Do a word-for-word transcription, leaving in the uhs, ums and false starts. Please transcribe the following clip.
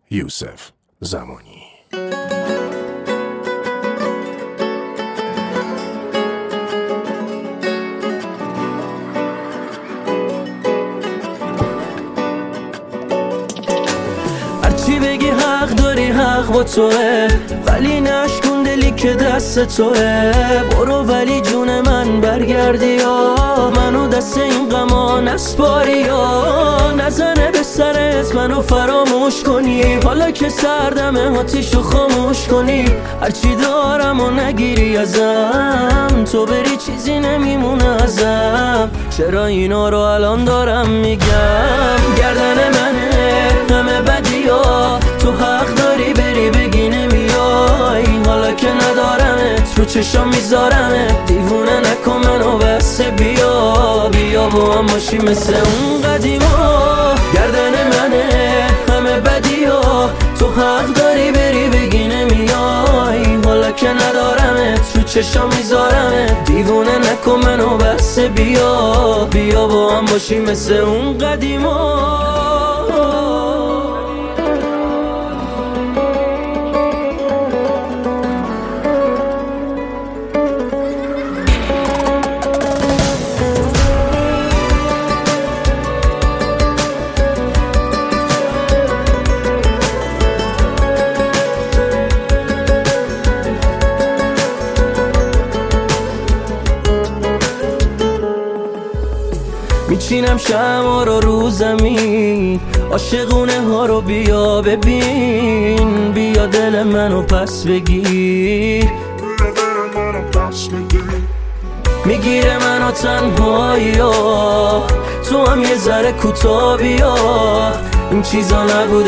یوسف زمانی. هرچی بگی حق داری، حق با توه، ولی نشکن دلی که دست توه. برو ولی جون من برگردی یا منو دست این غما نسپاری یا نزنه به سرت منو فراموش کنی. حالا که سردمه آتیشو خاموش کنی. هرچی دارم و نگیری ازم، تو بری چیزی نمیمونه ازم. چرا اینا رو الان دارم میگم؟ گردن منه همه بدی ها، تو حق داری بری بگی نمیای. حالا که ندارمت رو چشام میذارمت، دیوونه نکن منو بس. بیا بیا با هم باشی مثل اون قدیما. گردن منه همه بدی ها، تو حق داری بری بگی نمیای. حالا که ندارمت رو چشام میذارمت، دیوونه نکن منو بس. بیا بیا با هم باشی مثل اون قدیما. میچینم شمع رو رو زمین، عاشقونه ها رو بیا ببین. بیا دل منو پس بگیر، میگیره منو تنهایی ها، تو هم یه ذره کوتا بیا. این چیزا نبوده